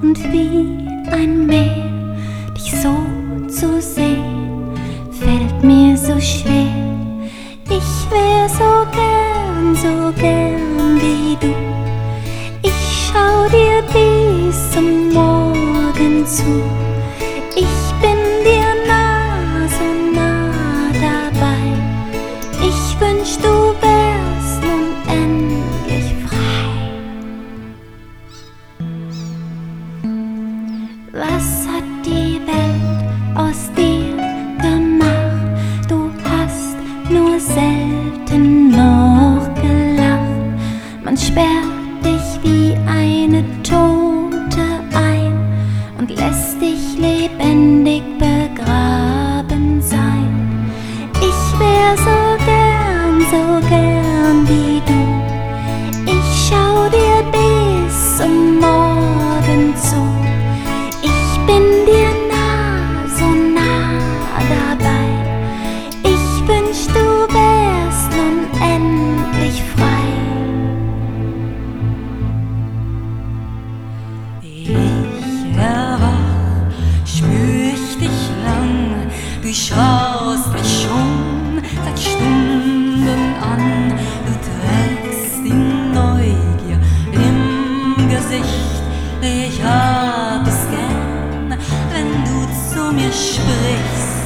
und wie ein Meer. Dich so zu sehen, fällt mir so schwer. Ich wär so gern wie du. Ich schau dir bis zum Morgen zu. Ich bin dir nah, so nah dabei. Ich wünsch, du wärst nun endlich frei. Was hat die Welt aus dir gemacht? Du hast nur selten noch gelacht. Man sperrt dich wie eine Tote ein und lässt dich lebendig begraben sein. Ich wär so gern wie du. Ich schau dir bis zum Morgen zu. Ich bin dir nah, so nah dabei. Ich wünsch, du wärst nun endlich frei. Ich erwach, spür ich dich lang, du schaust mich schon seit Stunden an. Du trägst die Neugier im Gesicht, ich hab es gern, wenn du zu mir sprichst.